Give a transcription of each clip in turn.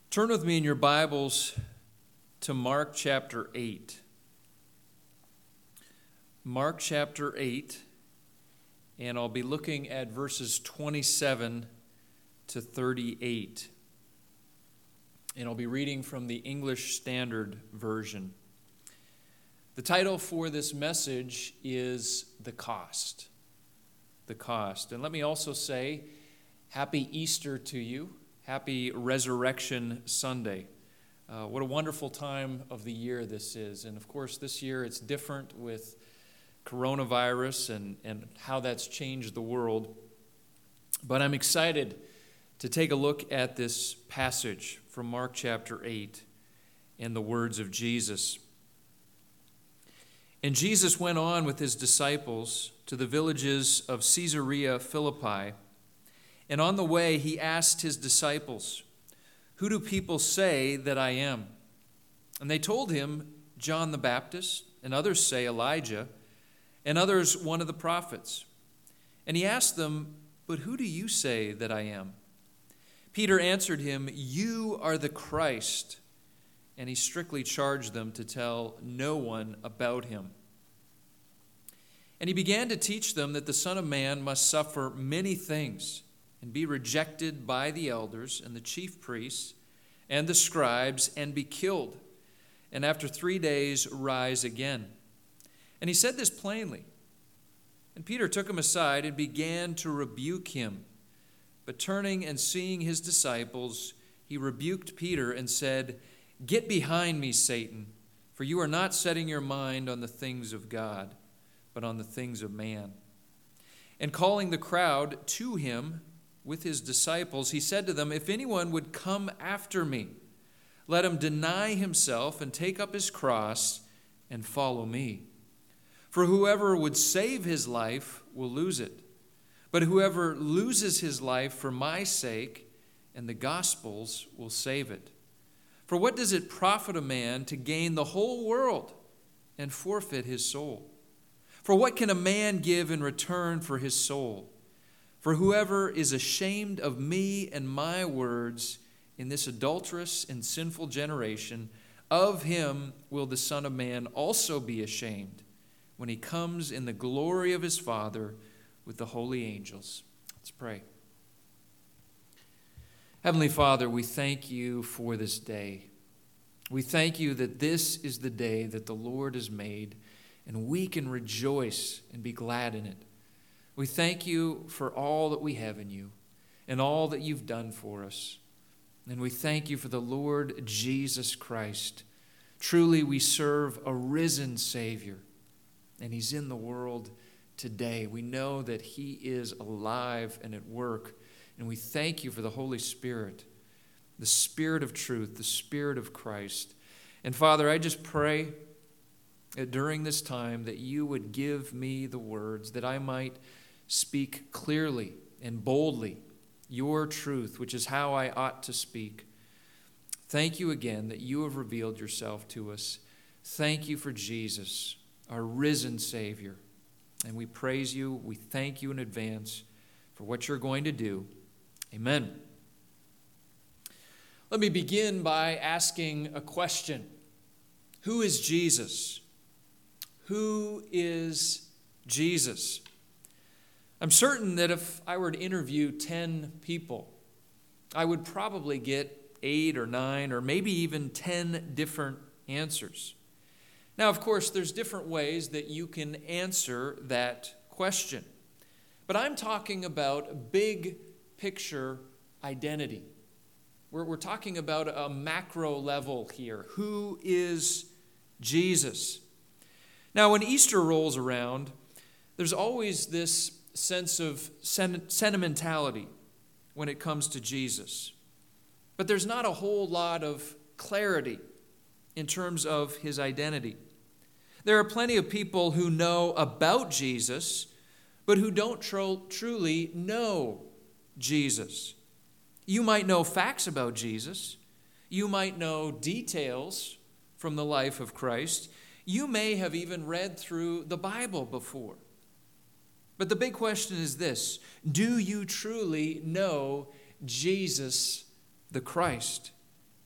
Turn with me in your Bibles to Mark chapter 8. Mark chapter 8, and I'll be looking at verses 27 to 38. And I'll be reading from the English Standard Version. The title for this message is The Cost. The Cost. And let me also say, Happy Easter to you. Happy Resurrection Sunday. What a wonderful time of the year this is. And of course, this year it's different with coronavirus and how that's changed the world. But I'm excited to take a look at this passage from Mark chapter 8 and the words of Jesus. And Jesus went on with his disciples to the villages of Caesarea Philippi. And on the way, he asked his disciples, "Who do people say that I am?" And they told him, "John the Baptist, and others say Elijah, and others one of the prophets." And he asked them, "But who do you say that I am?" Peter answered him, "You are the Christ." And he strictly charged them to tell no one about him. And he began to teach them that the Son of Man must suffer many things and be rejected by the elders and the chief priests and the scribes and be killed, and after 3 days rise again. And he said this plainly. And Peter took him aside and began to rebuke him. But turning and seeing his disciples, he rebuked Peter and said, "Get behind me, Satan, for you are not setting your mind on the things of God, but on the things of man." And calling the crowd to him with his disciples, he said to them, "If anyone would come after me, let him deny himself and take up his cross and follow me. For whoever would save his life will lose it. But whoever loses his life for my sake and the gospel's will save it. For what does it profit a man to gain the whole world and forfeit his soul? For what can a man give in return for his soul? For whoever is ashamed of me and my words in this adulterous and sinful generation, of him will the Son of Man also be ashamed when he comes in the glory of his Father with the holy angels." Let's pray. Heavenly Father, we thank you for this day. We thank you that this is the day that the Lord has made, and we can rejoice and be glad in it. We thank you for all that we have in you and all that you've done for us. And we thank you for the Lord Jesus Christ. Truly, we serve a risen Savior, and he's in the world today. We know that he is alive and at work, and we thank you for the Holy Spirit, the Spirit of truth, the Spirit of Christ. And Father, I just pray that during this time that you would give me the words that I might speak clearly and boldly your truth, which is how I ought to speak. Thank you again that you have revealed yourself to us. Thank you for Jesus, our risen Savior. And we praise you. We thank you in advance for what you're going to do. Amen. Let me begin by asking a question. Who is Jesus? Who is Jesus? I'm certain that if I were to interview 10 people, I would probably get 8 or 9 or maybe even 10 different answers. Now, of course, there's different ways that you can answer that question. But I'm talking about big picture identity. We're talking about a macro level here. Who is Jesus? Now, when Easter rolls around, there's always this sense of sentimentality when it comes to Jesus. But there's not a whole lot of clarity in terms of his identity. There are plenty of people who know about Jesus, but who don't truly know Jesus. You might know facts about Jesus. You might know details from the life of Christ. You may have even read through the Bible before. But the big question is this: do you truly know Jesus the Christ?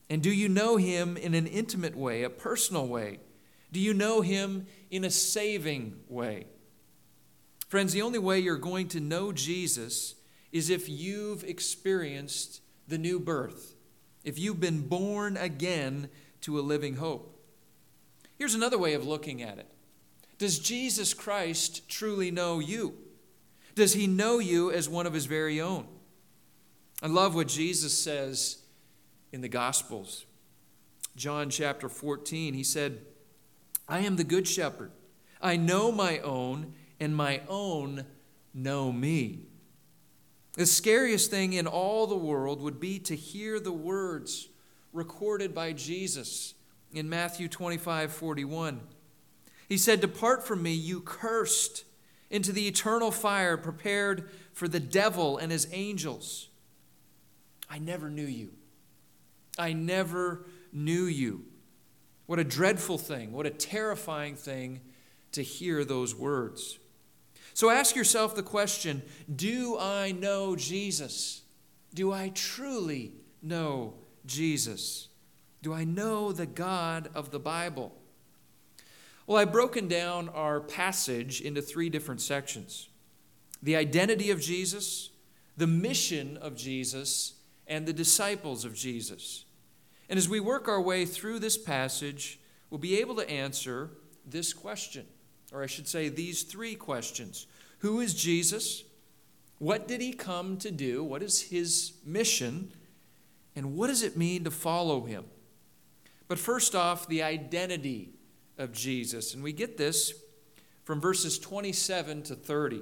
And do you know him in an intimate way, a personal way? Do you know him in a saving way? Friends, the only way you're going to know Jesus is if you've experienced the new birth, if you've been born again to a living hope. Here's another way of looking at it. Does Jesus Christ truly know you? Does he know you as one of his very own? I love what Jesus says in the Gospels. John chapter 14, he said, I am the good shepherd. I know my own, and my own know me. The scariest thing in all the world would be to hear the words recorded by Jesus in Matthew 25:41. He said, Depart from me, you cursed, into the eternal fire prepared for the devil and his angels. I never knew you. I never knew you. What a dreadful thing, what a terrifying thing to hear those words. So ask yourself the question, do I know Jesus? Do I truly know Jesus? Do I know the God of the Bible? Well, I've broken down our passage into 3 different sections. The identity of Jesus, the mission of Jesus, and the disciples of Jesus. And as we work our way through this passage, we'll be able to answer this question, or I should say these 3 questions. Who is Jesus? What did he come to do? What is his mission? And what does it mean to follow him? But first off, the identity of Jesus. And we get this from verses 27 to 30.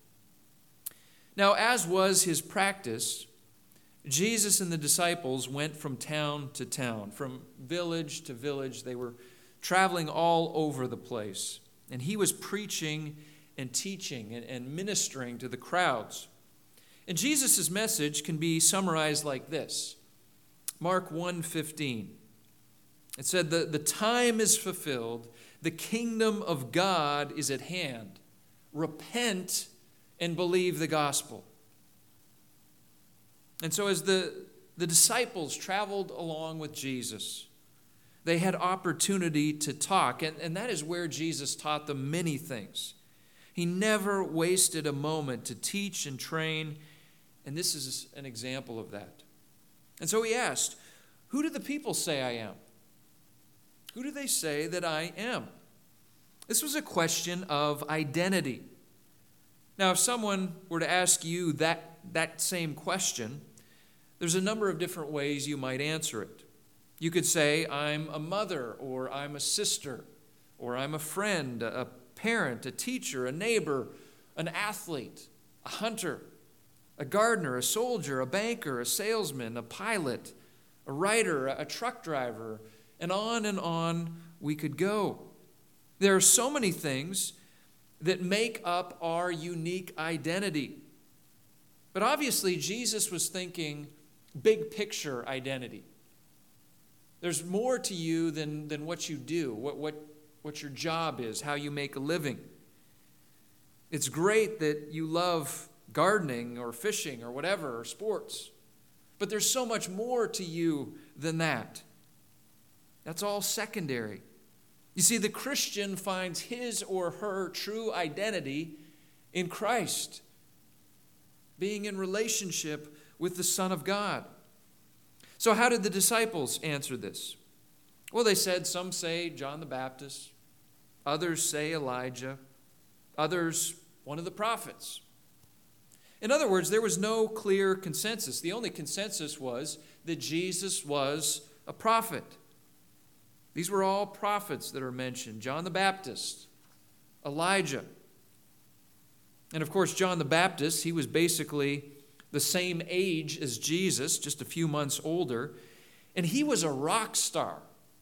Now, as was his practice, Jesus and the disciples went from town to town, from village to village. They were traveling all over the place. And he was preaching and teaching and ministering to the crowds. And Jesus' message can be summarized like this. Mark 1:15. It said, the time is fulfilled, the kingdom of God is at hand. Repent and believe the gospel. And so as the disciples traveled along with Jesus, they had opportunity to talk, and that is where Jesus taught them many things. He never wasted a moment to teach and train, and this is an example of that. And so he asked, who do the people say I am? Who do they say that I am? This was a question of identity. Now, if someone were to ask you that same question, there's a number of different ways you might answer it. You could say, I'm a mother, or I'm a sister, or I'm a friend, a parent, a teacher, a neighbor, an athlete, a hunter, a gardener, a soldier, a banker, a salesman, a pilot, a writer, a truck driver, and on we could go. There are so many things that make up our unique identity. But obviously, Jesus was thinking big picture identity. There's more to you than what you do, what your job is, how you make a living. It's great that you love gardening or fishing or whatever, or sports. But there's so much more to you than that. That's all secondary. You see, the Christian finds his or her true identity in Christ, being in relationship with the Son of God. So how did the disciples answer this? Well, they said, some say John the Baptist, others say Elijah, others one of the prophets. In other words, there was no clear consensus. The only consensus was that Jesus was a prophet. These were all prophets that are mentioned. John the Baptist, Elijah. And of course, John the Baptist, he was basically the same age as Jesus, just a few months older. And he was a rock star.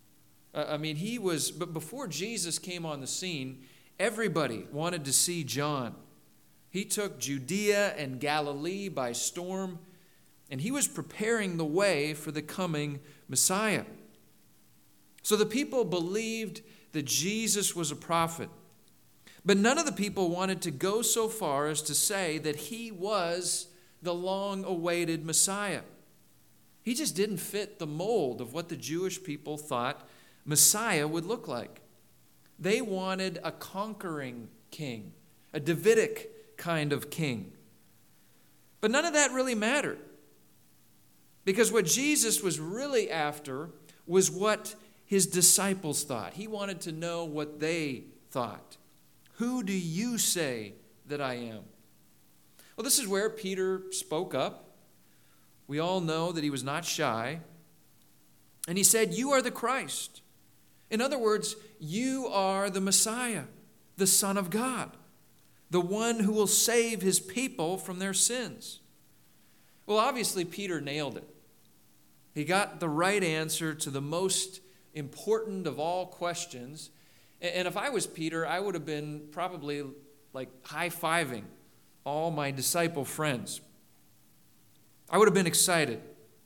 But before Jesus came on the scene, everybody wanted to see John. He took Judea and Galilee by storm, and he was preparing the way for the coming Messiah. So the people believed that Jesus was a prophet. But none of the people wanted to go so far as to say that he was the long-awaited Messiah. He just didn't fit the mold of what the Jewish people thought Messiah would look like. They wanted a conquering king, a Davidic kind of king. But none of that really mattered. Because what Jesus was really after was what his disciples thought. He wanted to know what they thought. Who do you say that I am? Well, this is where Peter spoke up. We all know that he was not shy. And he said, "You are the Christ." In other words, you are the Messiah, the Son of God, the one who will save his people from their sins. Well, obviously, Peter nailed it. He got the right answer to the most important of all questions. And if I was Peter, I would have been probably like high-fiving all my disciple friends. I would have been excited.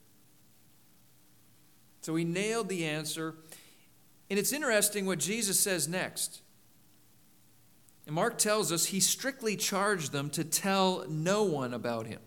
So he nailed the answer. And it's interesting what Jesus says next. And Mark tells us he strictly charged them to tell no one about him.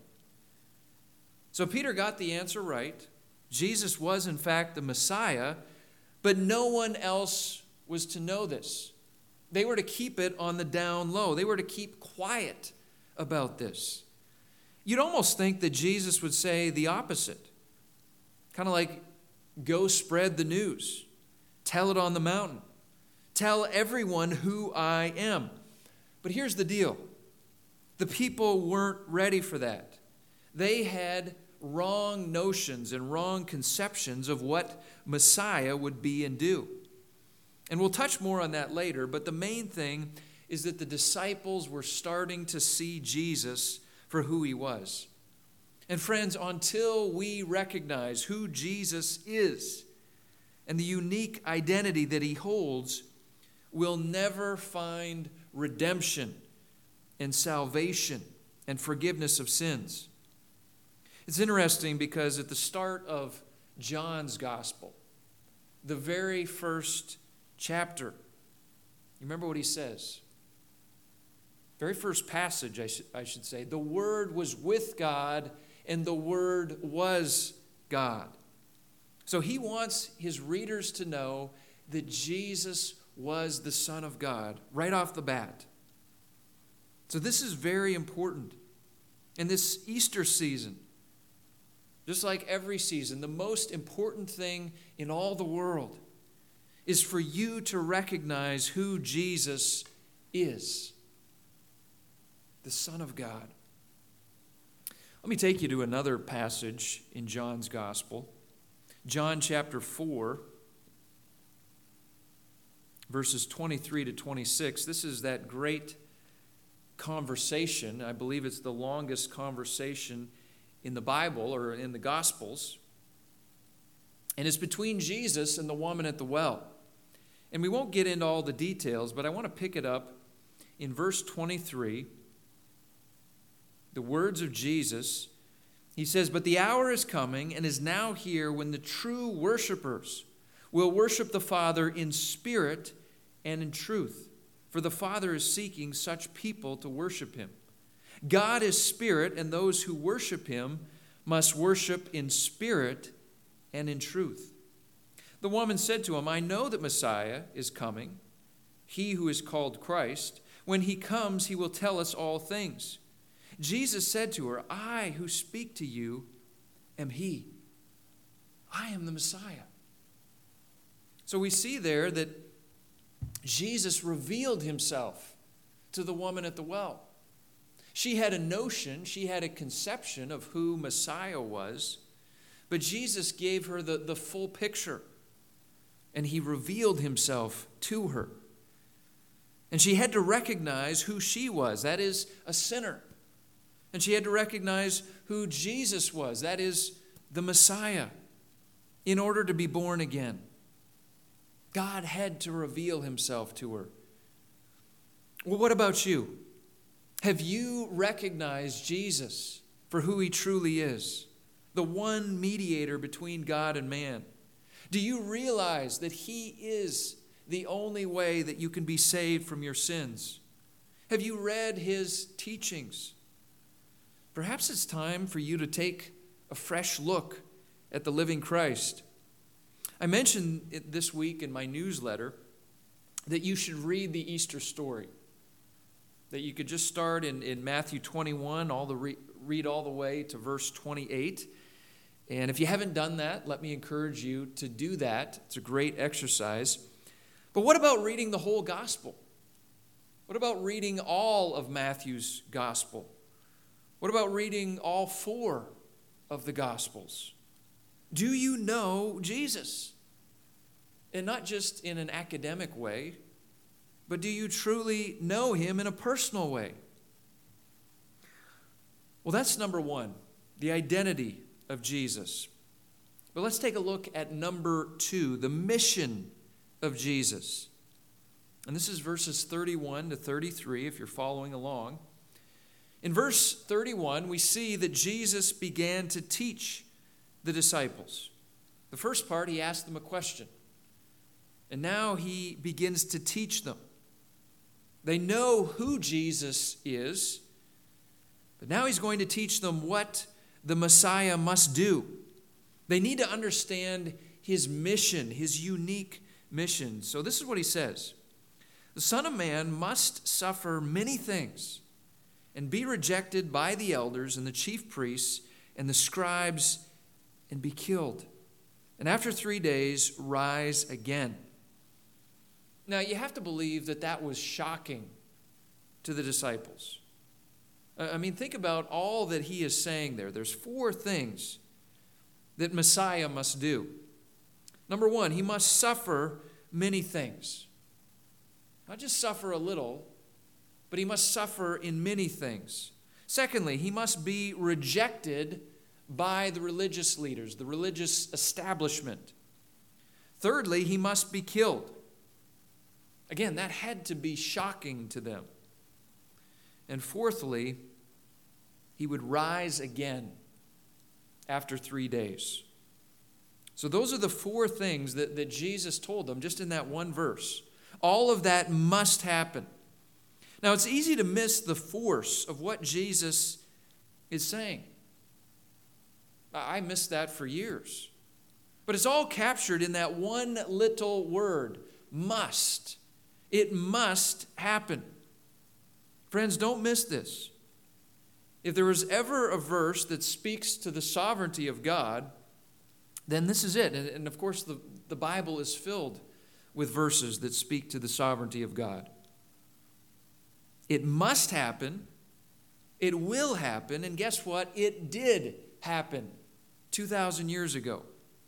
So Peter got the answer right. Jesus was, in fact, the Messiah, but no one else was to know this. They were to keep it on the down low. They were to keep quiet about this. You'd almost think that Jesus would say the opposite. Kind of like, go spread the news. Tell it on the mountain. Tell everyone who I am. But here's the deal. The people weren't ready for that. They had wrong notions and wrong conceptions of what Messiah would be and do. And we'll touch more on that later, but the main thing is that the disciples were starting to see Jesus for who he was. And friends, until we recognize who Jesus is and the unique identity that he holds, we'll never find redemption and salvation and forgiveness of sins. It's interesting because at the start of John's gospel, the very first chapter, you remember what he says? Very first passage, I should say. The Word was with God, and the Word was God. So he wants his readers to know that Jesus was the Son of God right off the bat. So this is very important. In this Easter season, just like every season, the most important thing in all the world is for you to recognize who Jesus is. The Son of God. Let me take you to another passage in John's Gospel. John chapter 4, verses 23 to 26. This is that great conversation. I believe it's the longest conversation in the Bible or in the Gospels. And it's between Jesus and the woman at the well. And we won't get into all the details, but I want to pick it up in verse 23. The words of Jesus. He says, "But the hour is coming and is now here when the true worshipers will worship the Father in spirit and in truth. For the Father is seeking such people to worship him. God is spirit, and those who worship him must worship in spirit and in truth." The woman said to him, "I know that Messiah is coming, he who is called Christ. When he comes, he will tell us all things." Jesus said to her, "I who speak to you am he. I am the Messiah." So we see there that Jesus revealed himself to the woman at the well. She had a notion, she had a conception of who Messiah was, but Jesus gave her the full picture, and he revealed himself to her. And she had to recognize who she was, that is, a sinner. And she had to recognize who Jesus was, that is, the Messiah, in order to be born again. God had to reveal himself to her. Well, what about you? Have you recognized Jesus for who he truly is, the one mediator between God and man? Do you realize that he is the only way that you can be saved from your sins? Have you read his teachings? Perhaps it's time for you to take a fresh look at the living Christ. I mentioned it this week in my newsletter that you should read the Easter story, that you could just start in Matthew 21, read all the way to verse 28. And if you haven't done that, let me encourage you to do that. It's a great exercise. But what about reading the whole gospel? What about reading all of Matthew's gospel? What about reading all 4 of the gospels? Do you know Jesus? And not just in an academic way, but do you truly know him in a personal way? Well, that's number 1, the identity of Jesus. But let's take a look at number 2, the mission of Jesus. And this is verses 31 to 33, if you're following along. In verse 31, we see that Jesus began to teach the disciples. The first part, he asked them a question. And now he begins to teach them. They know who Jesus is, but now he's going to teach them what the Messiah must do. They need to understand his mission, his unique mission. So this is what he says. The Son of Man must suffer many things and be rejected by the elders and the chief priests and the scribes and be killed. And after 3 days, rise again. Now, you have to believe that that was shocking to the disciples. I mean, think about all that he is saying there. There's 4 things that Messiah must do. Number 1, he must suffer many things. Not just suffer a little, but he must suffer in many things. Secondly, he must be rejected by the religious leaders, the religious establishment. Thirdly, he must be killed. Again, that had to be shocking to them. And fourthly, he would rise again after 3 days. So those are the 4 things that Jesus told them just in that one verse. All of that must happen. Now, it's easy to miss the force of what Jesus is saying. I missed that for years. But it's all captured in that one little word, must. It must happen. Friends, don't miss this. If there was ever a verse that speaks to the sovereignty of God, then this is it. And of course, the Bible is filled with verses that speak to the sovereignty of God. It must happen. It will happen. And guess what? It did happen 2,000 years ago.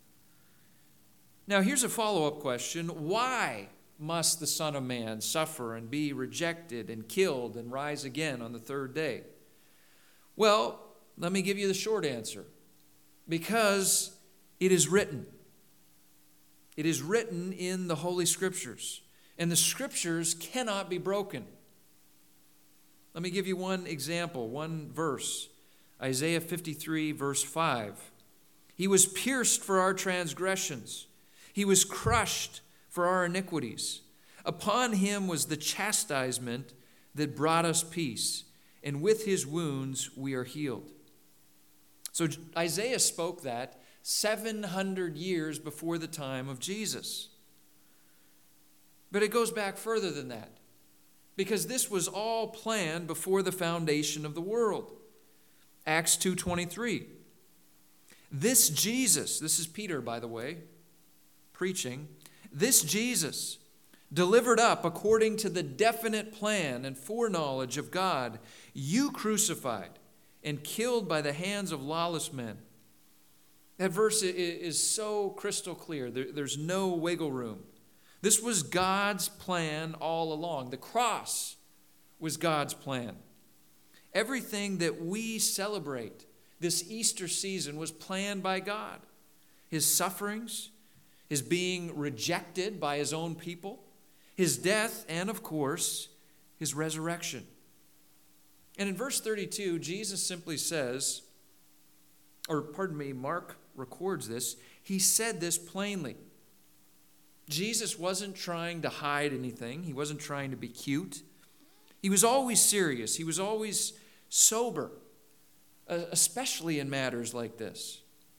Now, here's a follow-up question. Why must the Son of Man suffer and be rejected and killed and rise again on the 3rd day? Well, let me give you the short answer. Because it is written. It is written in the Holy Scriptures. And the Scriptures cannot be broken. Let me give you one example, one verse. Isaiah 53, verse 5. He was pierced for our transgressions. He was crushed for our iniquities. Upon him was the chastisement that brought us peace, and with his wounds we are healed. So Isaiah spoke that 700 years before the time of Jesus. But it goes back further than that, because this was all planned before the foundation of the world. Acts 2:23. This Jesus, this is Peter, by the way, preaching, this Jesus, delivered up according to the definite plan and foreknowledge of God, you crucified and killed by the hands of lawless men. That verse is so crystal clear. There's no wiggle room. This was God's plan all along. The cross was God's plan. Everything that we celebrate this Easter season was planned by God. His sufferings, his being rejected by his own people, his death, and of course, his resurrection. And in verse 32, Jesus simply says, Mark records this, he said this plainly. Jesus wasn't trying to hide anything. He wasn't trying to be cute. He was always serious. He was always sober, especially in matters like this.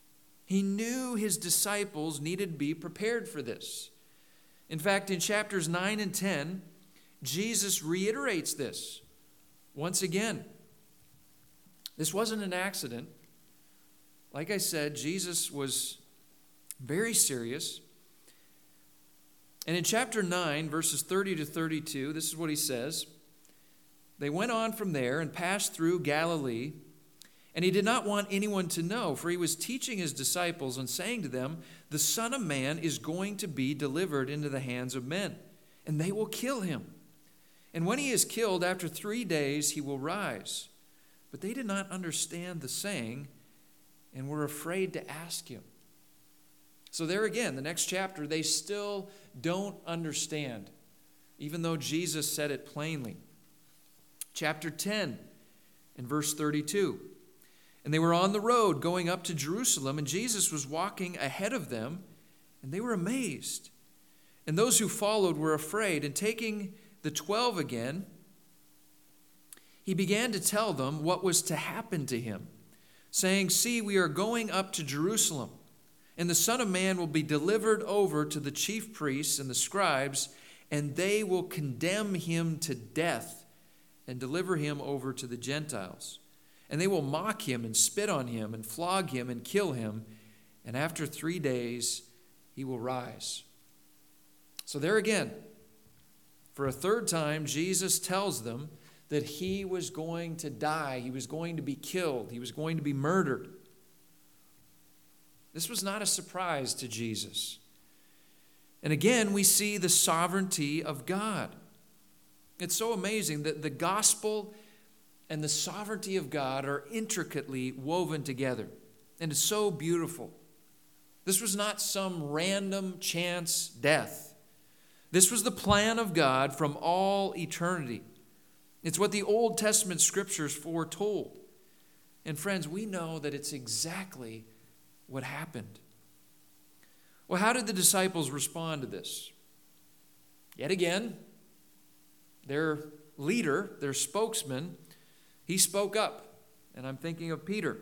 He knew his disciples needed to be prepared for this. In fact, in chapters 9 and 10, Jesus reiterates this once again. This wasn't an accident. Like I said, Jesus was very serious. And in chapter 9, verses 30 to 32, this is what he says. They went on from there and passed through Galilee, and he did not want anyone to know, for he was teaching his disciples and saying to them, the Son of Man is going to be delivered into the hands of men, and they will kill him. And when he is killed, after 3 days he will rise. But they did not understand the saying and were afraid to ask him. So there again, the next chapter, they still don't understand, even though Jesus said it plainly. Chapter 10 and verse 32. And they were on the road going up to Jerusalem, and Jesus was walking ahead of them, and they were amazed. And those who followed were afraid, and taking the 12 again, he began to tell them what was to happen to him, saying, see, we are going up to Jerusalem, and the Son of Man will be delivered over to the chief priests and the scribes, and they will condemn him to death and deliver him over to the Gentiles. And they will mock him and spit on him and flog him and kill him, and after 3 days he will rise. So there again, for a third time, Jesus tells them that he was going to die. He was going to be killed. He was going to be murdered. This was not a surprise to Jesus. And again, we see the sovereignty of God. It's so amazing that the gospel and the sovereignty of God are intricately woven together. And it's so beautiful. This was not some random chance death. This was the plan of God from all eternity. It's what the Old Testament scriptures foretold. And friends, we know that it's exactly what happened. Well, how did the disciples respond to this? Yet again, their leader, their spokesman, he spoke up. And I'm thinking of Peter.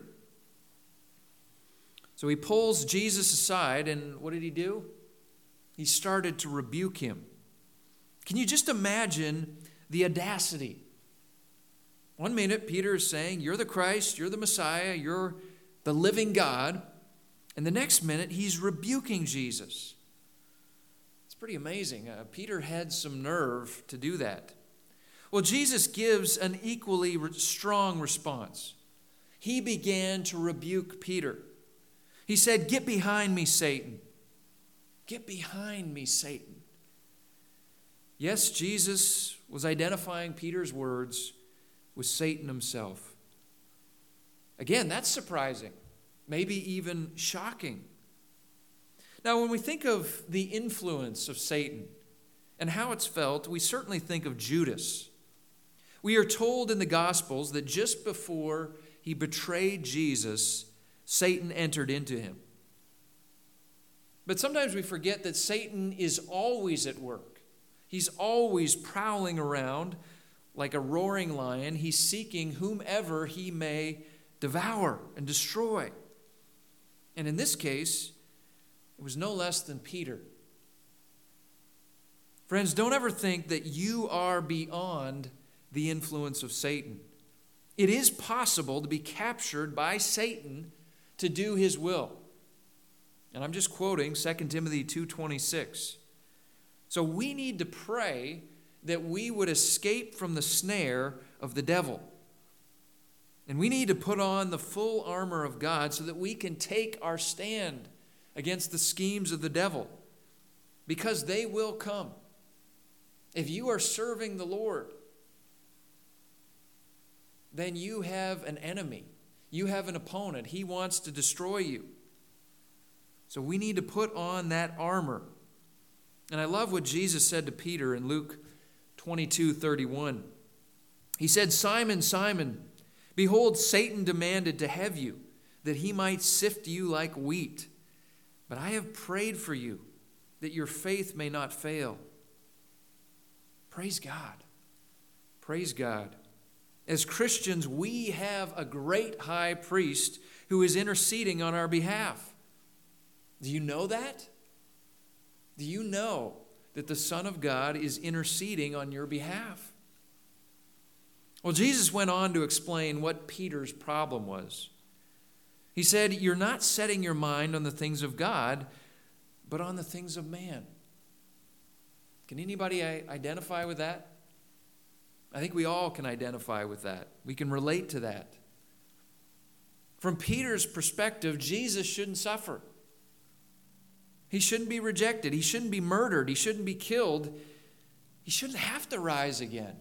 So he pulls Jesus aside, and what did he do? He started to rebuke him. Can you just imagine the audacity? One minute, Peter is saying, you're the Christ, you're the Messiah, you're the living God. And the next minute, he's rebuking Jesus. It's pretty amazing. Peter had some nerve to do that. Well, Jesus gives an equally strong response. He began to rebuke Peter. He said, get behind me, Satan. Get behind me, Satan. Yes, Jesus was identifying Peter's words with Satan himself. Again, that's surprising, maybe even shocking. Now, when we think of the influence of Satan and how it's felt, we certainly think of Judas. We are told in the Gospels that just before he betrayed Jesus, Satan entered into him. But sometimes we forget that Satan is always at work. He's always prowling around like a roaring lion. He's seeking whomever he may devour and destroy. And in this case, it was no less than Peter. Friends, don't ever think that you are beyond the influence of Satan. It is possible to be captured by Satan to do his will. And I'm just quoting 2 Timothy 2:26. So we need to pray that we would escape from the snare of the devil. And we need to put on the full armor of God so that we can take our stand against the schemes of the devil, because they will come. If you are serving the Lord, then you have an enemy. You have an opponent. He wants to destroy you. So we need to put on that armor. And I love what Jesus said to Peter in Luke 22:31. He said, Simon, Simon, behold, Satan demanded to have you, that he might sift you like wheat. But I have prayed for you, that your faith may not fail. Praise God. Praise God. As Christians, we have a great high priest who is interceding on our behalf. Do you know that? Do you know that the Son of God is interceding on your behalf? Well, Jesus went on to explain what Peter's problem was. He said, you're not setting your mind on the things of God, but on the things of man. Can anybody identify with that? I think we all can identify with that. We can relate to that. From Peter's perspective, Jesus shouldn't suffer. He shouldn't be rejected. He shouldn't be murdered. He shouldn't be killed. He shouldn't have to rise again.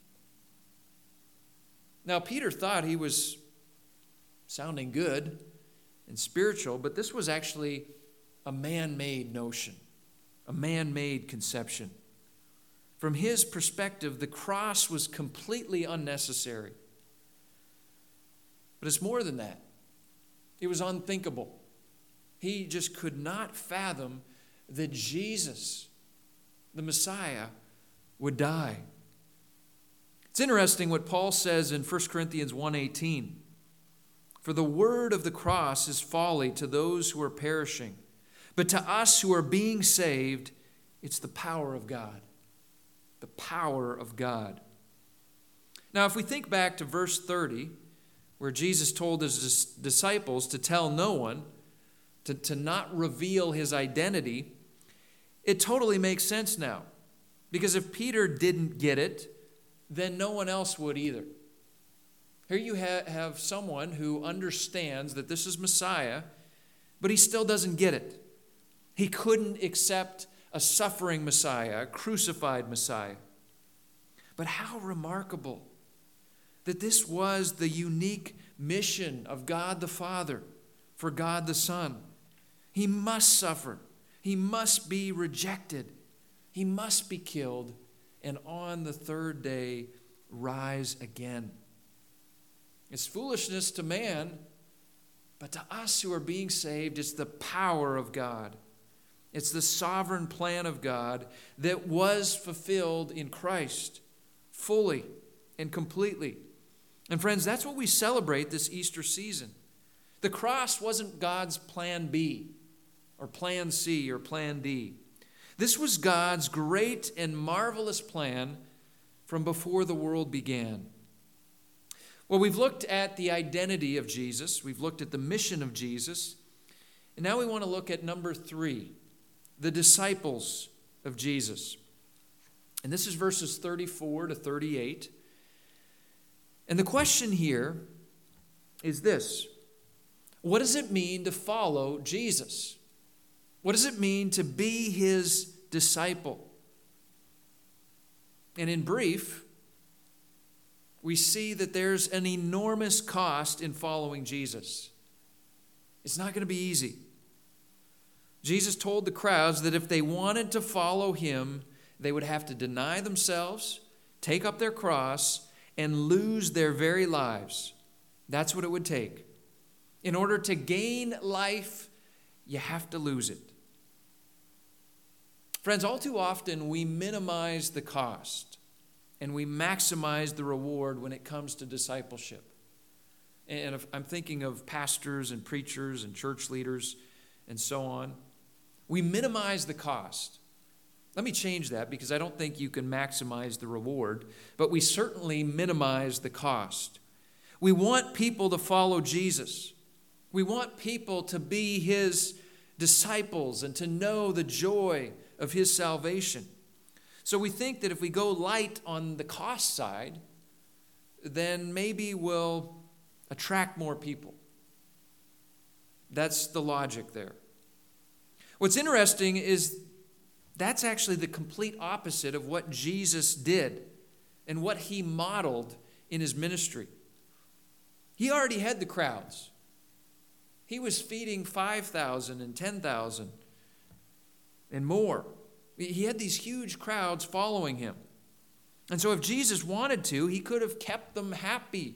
Now, Peter thought he was sounding good and spiritual, but this was actually a man-made notion, a man-made conception. From his perspective, the cross was completely unnecessary. But it's more than that. It was unthinkable. He just could not fathom that Jesus, the Messiah, would die. It's interesting what Paul says in 1 Corinthians 1:18. For the word of the cross is folly to those who are perishing, but to us who are being saved, it's the power of God. The power of God. Now, if we think back to verse 30, where Jesus told his disciples to tell no one, to not reveal his identity, it totally makes sense now. Because if Peter didn't get it, then no one else would either. Here you have someone who understands that this is Messiah, but he still doesn't get it. He couldn't accept a suffering Messiah, a crucified Messiah. But how remarkable that this was the unique mission of God the Father for God the Son. He must suffer. He must be rejected. He must be killed, and on the third day rise again. It's foolishness to man, but to us who are being saved, it's the power of God. It's the sovereign plan of God that was fulfilled in Christ fully and completely. And friends, that's what we celebrate this Easter season. The cross wasn't God's plan B or plan C or plan D. This was God's great and marvelous plan from before the world began. Well, we've looked at the identity of Jesus. We've looked at the mission of Jesus. And now we want to look at number 3, the disciples of Jesus. And this is verses 34 to 38. And the question here is this: what does it mean to follow Jesus? What does it mean to be his disciple? And in brief, we see that there's an enormous cost in following Jesus. It's not going to be easy. Jesus told the crowds that if they wanted to follow him, they would have to deny themselves, take up their cross, and lose their very lives. That's what it would take. In order to gain life, you have to lose it. Friends, all too often we minimize the cost and we maximize the reward when it comes to discipleship. And I'm thinking of pastors and preachers and church leaders and so on. We minimize the cost. Let me change that, because I don't think you can maximize the reward, but we certainly minimize the cost. We want people to follow Jesus. We want people to be his disciples and to know the joy of his salvation. So we think that if we go light on the cost side, then maybe we'll attract more people. That's the logic there. What's interesting is that's actually the complete opposite of what Jesus did and what he modeled in his ministry. He already had the crowds. He was feeding 5,000 and 10,000 and more. He had these huge crowds following him. And so if Jesus wanted to, he could have kept them happy.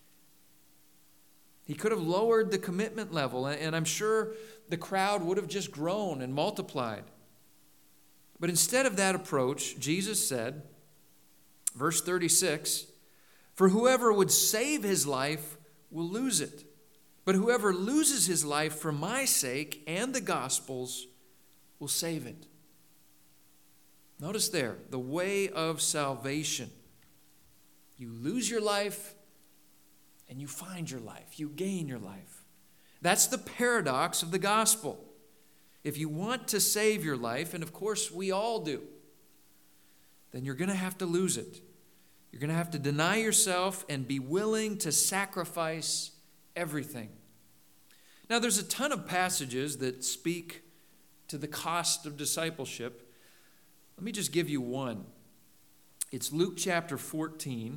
He could have lowered the commitment level, and I'm sure the crowd would have just grown and multiplied. But instead of that approach, Jesus said, verse 36, "For whoever would save his life will lose it, But whoever loses his life for my sake and the gospel's will save it. Notice there, the way of salvation. You lose your life and you find your life. You gain your life. That's the paradox of the gospel. If you want to save your life, and of course we all do, then you're going to have to lose it. You're going to have to deny yourself and be willing to sacrifice everything. Now, there's a ton of passages that speak to the cost of discipleship. Let me just give you one. It's Luke chapter 14,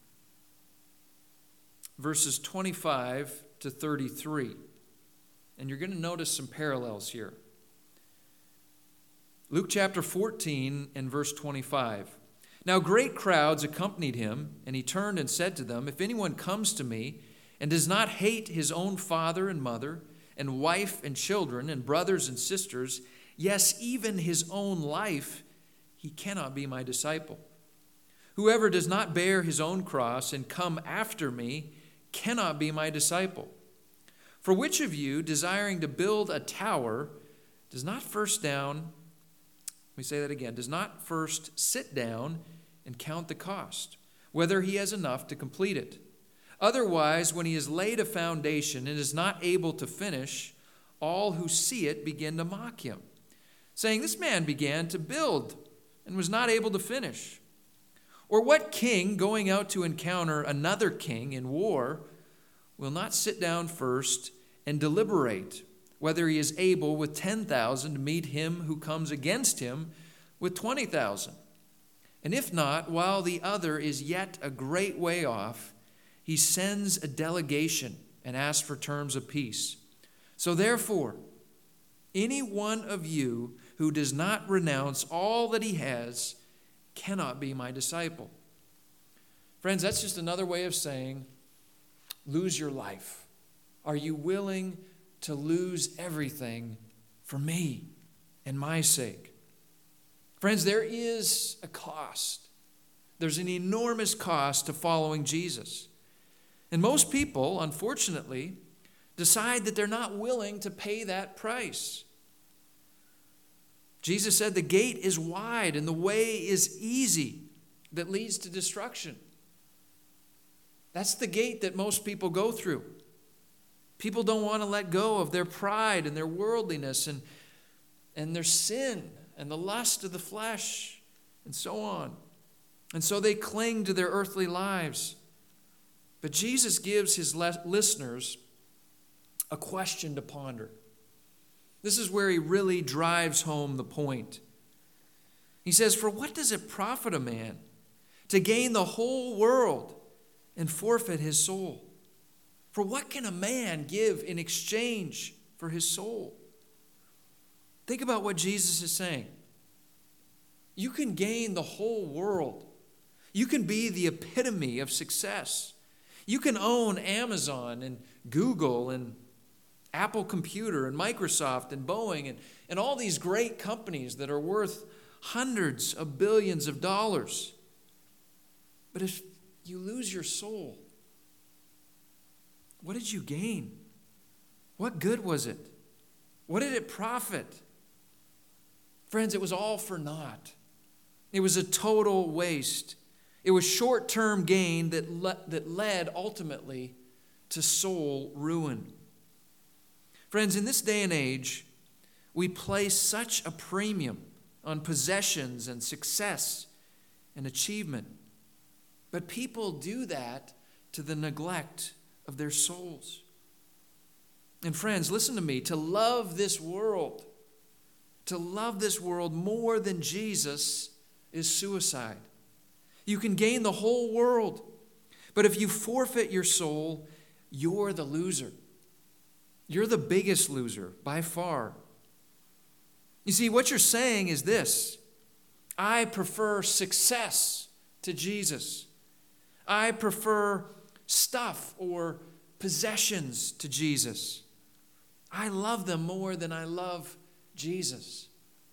verses 25 to 33. And you're going to notice some parallels here. Luke chapter 14 and verse 25. Now great crowds accompanied him, and he turned and said to them, "If anyone comes to me and does not hate his own father and mother, and wife and children, and brothers and sisters, yes, even his own life, he cannot be my disciple. Whoever does not bear his own cross and come after me cannot be my disciple. For which of you, desiring to build a tower, does not first sit down and count the cost, whether he has enough to complete it? Otherwise, when he has laid a foundation and is not able to finish, all who see it begin to mock him, saying, 'This man began to build and was not able to finish.' Or what king, going out to encounter another king in war, will not sit down first and deliberate whether he is able with 10,000 to meet him who comes against him with 20,000? And if not, while the other is yet a great way off, he sends a delegation and asks for terms of peace. So therefore, any one of you who does not renounce all that he has cannot be my disciple." Friends, that's just another way of saying, lose your life. Are you willing to lose everything for me and my sake? Friends, there is a cost. There's an enormous cost to following Jesus. And most people, unfortunately, decide that they're not willing to pay that price. Jesus said the gate is wide and the way is easy that leads to destruction. That's the gate that most people go through. People don't want to let go of their pride and their worldliness and their sin and the lust of the flesh and so on. And so they cling to their earthly lives. But Jesus gives his listeners a question to ponder. This is where he really drives home the point. He says, "For what does it profit a man to gain the whole world and forfeit his soul? For what can a man give in exchange for his soul?" Think about what Jesus is saying. You can gain the whole world. You can be the epitome of success. You can own Amazon and Google and Apple Computer and Microsoft and Boeing and all these great companies that are worth hundreds of billions of dollars. But if you lose your soul, what did you gain? What good was it? What did it profit? Friends, it was all for naught. It was a total waste. It was short-term gain that led ultimately to soul ruin. Friends, in this day and age, we place such a premium on possessions and success and achievement. But people do that to the neglect of their souls. And friends, listen to me. To love this world more than Jesus is suicide. You can gain the whole world, but if you forfeit your soul, you're the loser. You're the biggest loser by far. You see, what you're saying is this: I prefer success to Jesus. I prefer stuff or possessions to Jesus. I love them more than I love Jesus.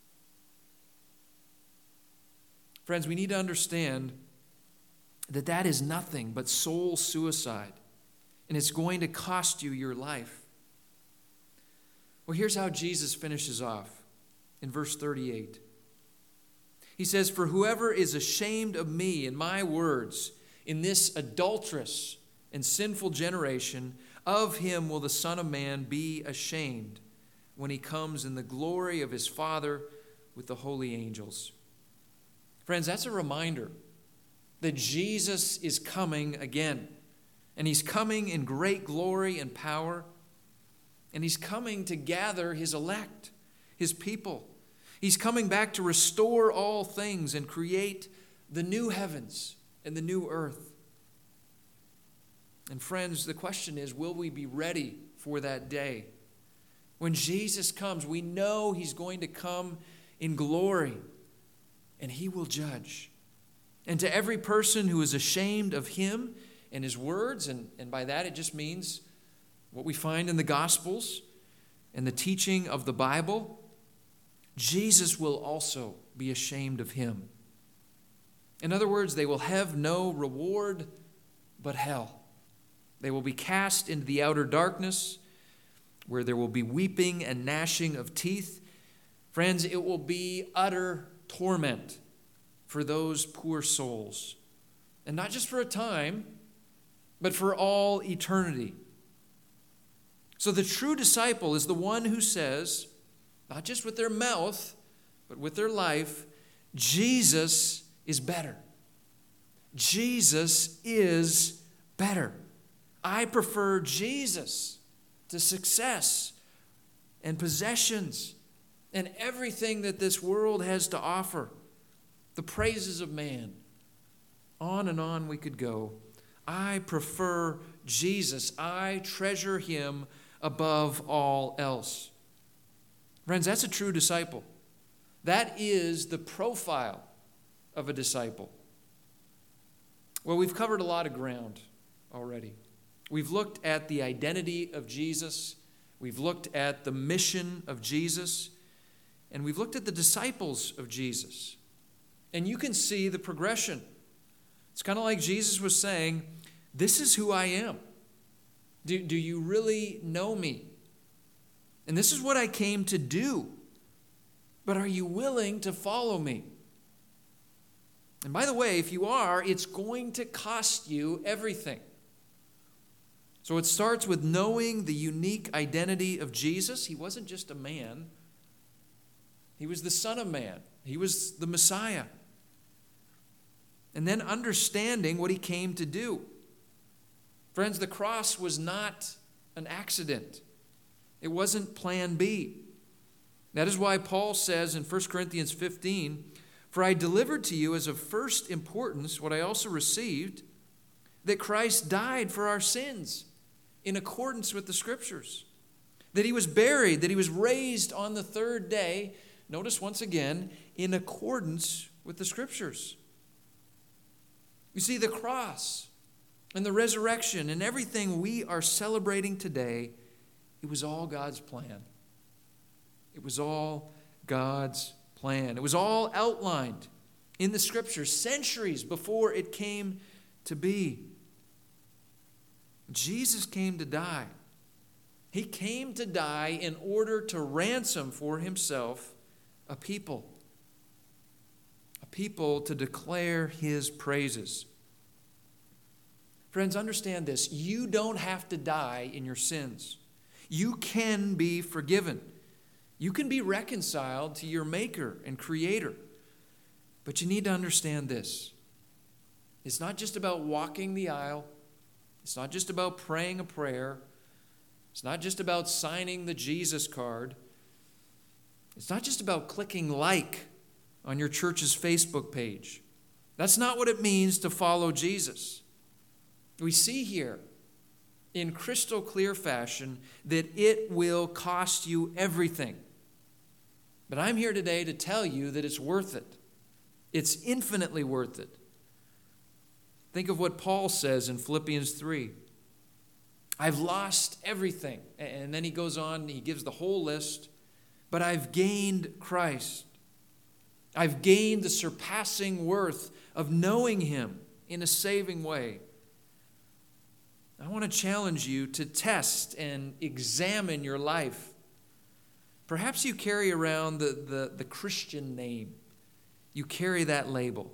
Friends, we need to understand that is nothing but soul suicide. and it's going to cost you your life. Well, here's how Jesus finishes off in verse 38. He says, "For whoever is ashamed of me and my words in this adulterous and sinful generation, of him will the Son of Man be ashamed when he comes in the glory of his Father with the holy angels." Friends, that's a reminder that Jesus is coming again. And he's coming in great glory and power. And he's coming to gather his elect, his people. He's coming back to restore all things and create the new heavens and the new earth. And friends, the question is, will we be ready for that day? When Jesus comes, we know he's going to come in glory, and he will judge. And to every person who is ashamed of him and his words, and by that it just means what we find in the Gospels and the teaching of the Bible, Jesus will also be ashamed of him. In other words, they will have no reward but hell. They will be cast into the outer darkness, where there will be weeping and gnashing of teeth. Friends, it will be utter torment for those poor souls. And not just for a time, but for all eternity. So the true disciple is the one who says, not just with their mouth, but with their life, Jesus is better. Jesus is better. I prefer Jesus to success and possessions and everything that this world has to offer. The praises of man. On and on we could go. I prefer Jesus. I treasure him above all else. Friends, that's a true disciple. That is the profile of a disciple. Well, we've covered a lot of ground already. We've looked at the identity of Jesus. We've looked at the mission of Jesus. And we've looked at the disciples of Jesus. And you can see the progression. It's kind of like Jesus was saying, this is who I am. Do you really know me? And this is what I came to do. But are you willing to follow me? And by the way, if you are, it's going to cost you everything. So it starts with knowing the unique identity of Jesus. He wasn't just a man. He was the Son of Man. He was the Messiah. And then understanding what he came to do. Friends, the cross was not an accident. It wasn't plan B. That is why Paul says in 1 Corinthians 15, "For I delivered to you as of first importance what I also received, that Christ died for our sins in accordance with the Scriptures, that he was buried, that he was raised on the third day," notice once again, in accordance with the Scriptures. You see, the cross and the resurrection and everything we are celebrating today, it was all God's plan. It was all God's plan. It was all outlined in the Scriptures centuries before it came to be. Jesus came to die. He came to die in order to ransom for himself a people to declare his praises. Friends, understand this. You don't have to die in your sins. You can be forgiven. You can be reconciled to your Maker and Creator. But you need to understand this. It's not just about walking the aisle. It's not just about praying a prayer. It's not just about signing the Jesus card. It's not just about clicking like on your church's Facebook page. That's not what it means to follow Jesus. We see here in crystal clear fashion that it will cost you everything. But I'm here today to tell you that it's worth it. It's infinitely worth it. Think of what Paul says in Philippians 3. I've lost everything. And then he goes on, he gives the whole list. But I've gained Christ. I've gained the surpassing worth of knowing him in a saving way. I want to challenge you to test and examine your life. Perhaps you carry around the Christian name. You carry that label.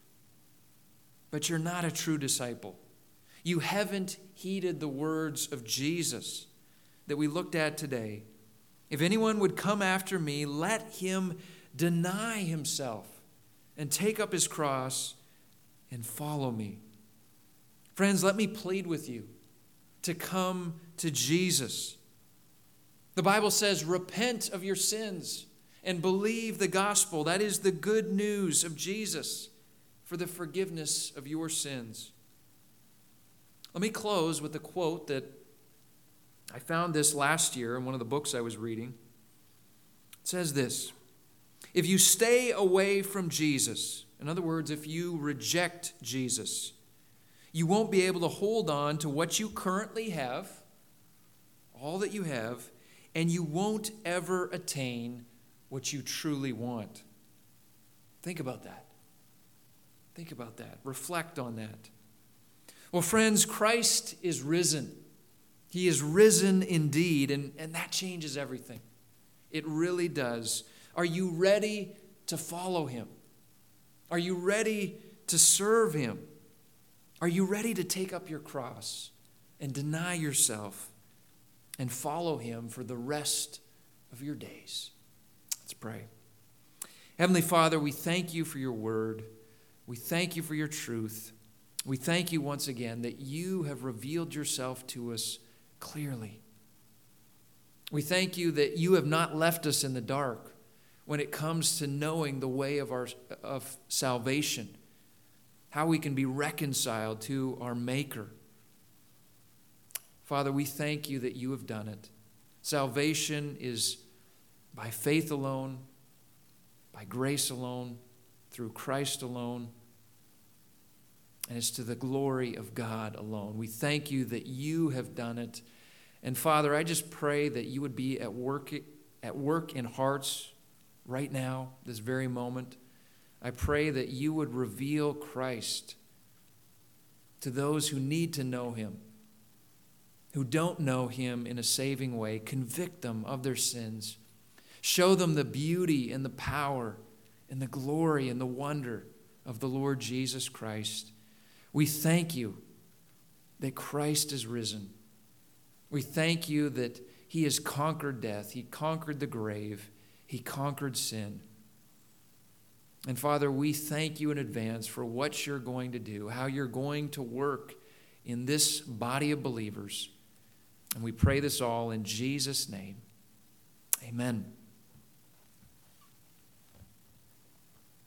But you're not a true disciple. You haven't heeded the words of Jesus that we looked at today. If anyone would come after me, let him deny himself and take up his cross and follow me. Friends, let me plead with you to come to Jesus. The Bible says, repent of your sins and believe the gospel. That is the good news of Jesus for the forgiveness of your sins. Let me close with a quote that I found this last year in one of the books I was reading. It says this: if you stay away from Jesus, in other words, if you reject Jesus, you won't be able to hold on to what you currently have, all that you have, and you won't ever attain what you truly want. Think about that. Think about that. Reflect on that. Well, friends, Christ is risen. He is risen indeed, and that changes everything. It really does. Are you ready to follow him? Are you ready to serve him? Are you ready to take up your cross and deny yourself and follow him for the rest of your days? Let's pray. Heavenly Father, we thank you for your word. We thank you for your truth. We thank you once again that you have revealed yourself to us clearly. We thank you that you have not left us in the dark when it comes to knowing the way of salvation, how we can be reconciled to our Maker. Father, we thank you that you have done it. Salvation is by faith alone, by grace alone, through Christ alone, and it's to the glory of God alone. We thank you that you have done it. And Father, I just pray that you would be at work in hearts right now, this very moment. I pray that you would reveal Christ to those who need to know him, who don't know him in a saving way. Convict them of their sins. Show them the beauty and the power and the glory and the wonder of the Lord Jesus Christ. We thank you that Christ is risen. We thank you that he has conquered death. He conquered the grave. He conquered sin. And Father, we thank you in advance for what you're going to do, how you're going to work in this body of believers. And we pray this all in Jesus' name. Amen.